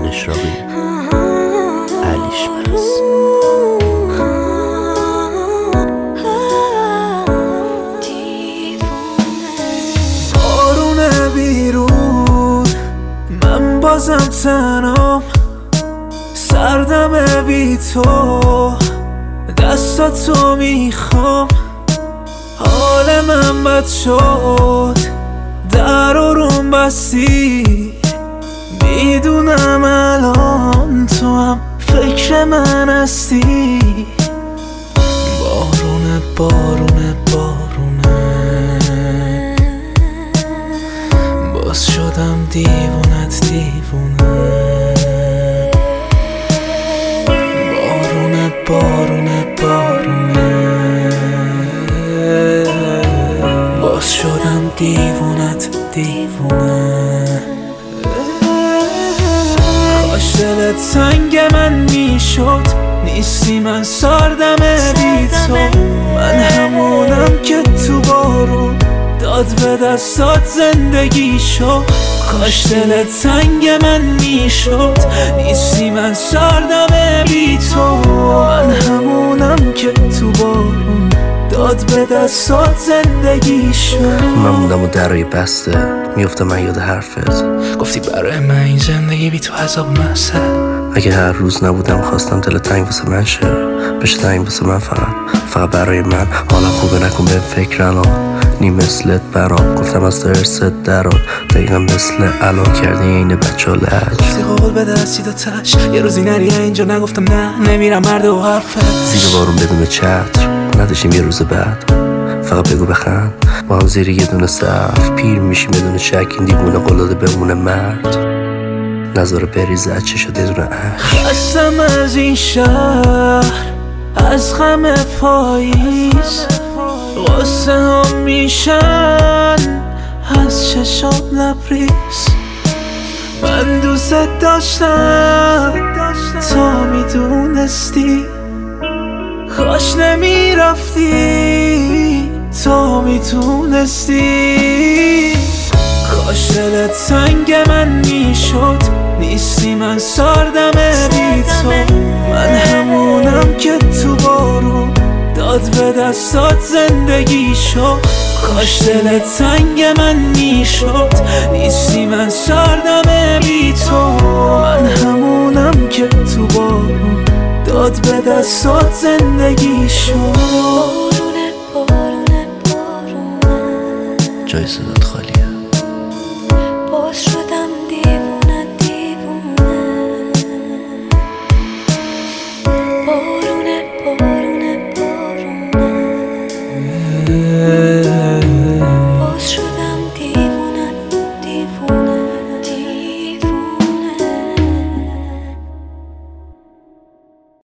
حسین اشراقی، علیش برس. بارونه بیرون، من بازم تنام، سردم بی تو، دستاتو میخوام. حال من بد شد، در روم بستی، میدونم الان تو هم فکر من هستی. بارونه بارونه بارونه، باز شدم دیوونت دیوونه. بارونه بارونه بارونه، باز شدم دیوونت دیوونه. کاش دلت سنگ من میشد، نیستی من سردم بی تو. من همونم که تو بارون داد به دستات زندگی شد. کاش دلت سنگ من میشد، نیستی من سردم بی تو. من همونم که تو بارون داد به دستات زندگی شد. من موندم و درای بسته، میفتم من یاد حرفت. گفتی برای من این زندگی بی تو عذاب محسه. اگه هر روز نبودم خواستم دل تنگ واسه من شه، بشه تنگ واسه من فقط برای من. حالم خوبه نکن به فکر الان، نی مثلت برام. گفتم از تو ارست دران، دقیقا مثل الان کردی اینه بچه ها لج. گفتی قول بده سید و تش، یه روزی نری اینجا. نگفتم نه نمیرم مرد و حرفت. زیر بارون بدون چتر نداشتیم یه روز بعد، فقط بگو بخند با هم زیر یه دونه سقف. پیر میشیم بدون شک، این دیوونه قلاده بمونه مرد، نذاره بریزه چشا دونه اشک. خستم از این شهر، از غم پاییز. غصه هم میشن از چشام لبریز. من دوست داشتم تا میدونستی، کاش نمیرفتی تا میتونستی. کاش دلت سنگ من میشد، نیستی من سردم بی تو. من همونم که تو بارون داد به دستات زندگی شد. کاش دلت سنگ من میشد، نیستی من سردم بی تو. من همونم که تو بارون داد به دستات زندگی شد. جای صدات خالیه.